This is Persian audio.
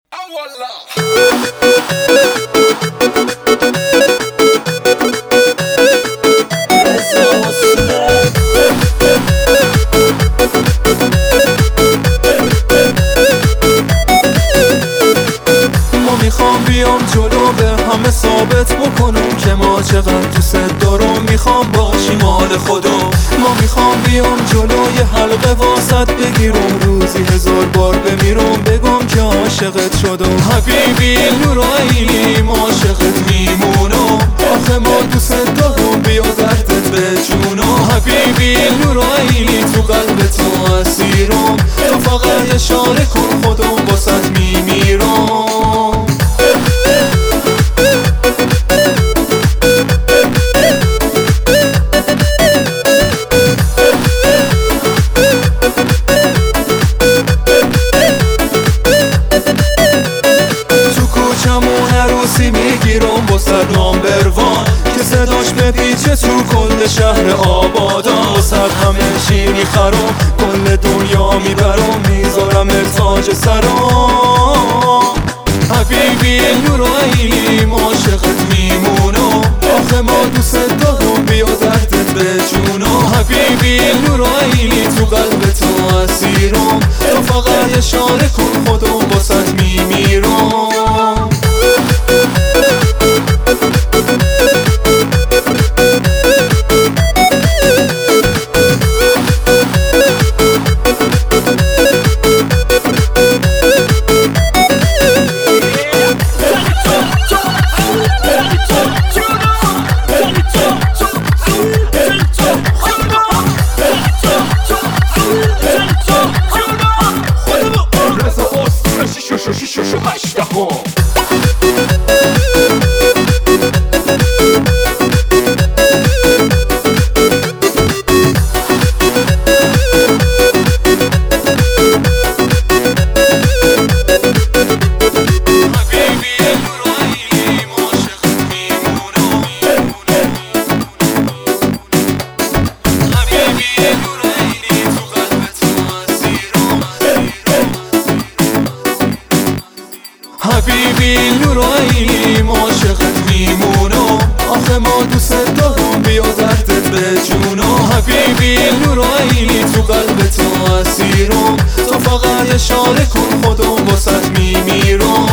میخوام بیام جلو به همه ثابت بکنم که ما چقدر دوست دارم. میخوام باشی مال خودم. ما میخوام بیام جلو یه حلقه واسط بگیرم، روزی 1000 بار بمیرم بگم که عاشقت شدم. حبیبی نوراییم عاشقت میمونم، آخه ما دوست دارم بیا دردت به جونم. حبیبی نوراییم تو قلب تو اسیرم، تو فقط اشاره کن خودم واسط میمیرم. میگیرم با صد نامبروان که صداش بپیچه تو کل شهر آبادان. با صد همه چی میخرم، کل دنیا میبرم، میذارم تاج سرم. حبیبی نوراییم عاشقت میمونم، آخه ما دوست دارم بیا دردت به جونم. حبیبی نوراییم تو قلب تو اسیرم، تو فقط اشاره کن خودم واسط میمیرم. حبیبی نوراییم عاشقت میمونم، آخه ما دوست دارم بیا دردت به جونم. حبیبی نوراییم تو قلب تو اسیرم، تو فقط اشاره کن خودم واسط میمیرم.